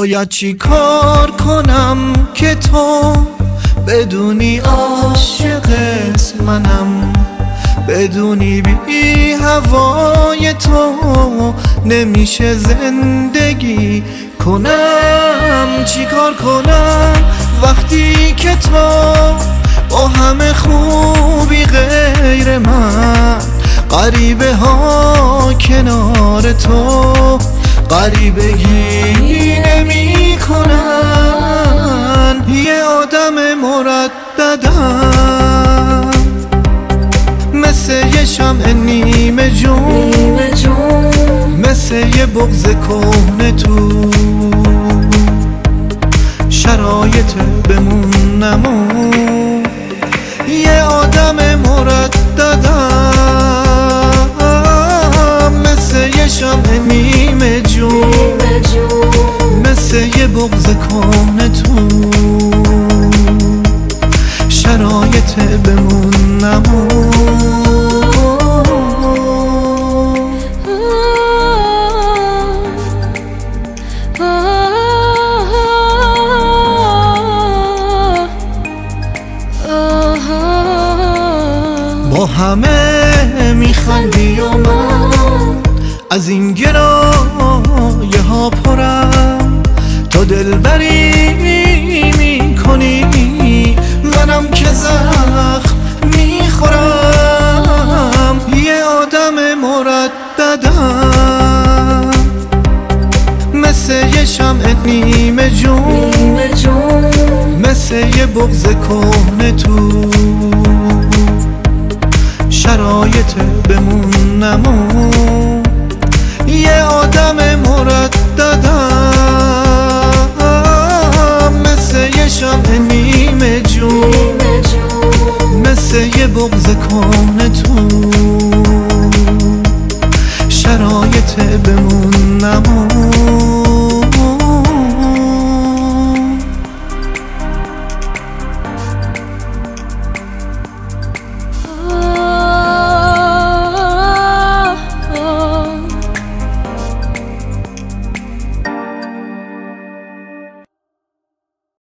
باید چی کار کنم که تو بدونی عاشقت منم، بدونی بی هوای تو نمیشه زندگی کنم. چی کار کنم وقتی که تو با همه خوبی غیر من، غریبه ها کنار تو غریبگی نمی کنن. یه آدم مرددم مثل یه شمع نیمه جون، مثل یه بغض کهنه تو شرایط بمون نمون. یه آدم مرددم مثل یه شمع نیمه جون، مثل یه بغض کهنه تو شرایط بمون نمون. با همه میخندی و من از این گرایه ها پرم، تو دلبری میکنی منم که زخم میخورم. یه آدم مرددم مثل یه شمع نیمه جون، مثل یه بغض کهنه تو شرایط بمون نمون. یه آدم مرددم مثل یه شمع نیمه جون، مثل یه بغض کهنه تو شرایط بمون نمون.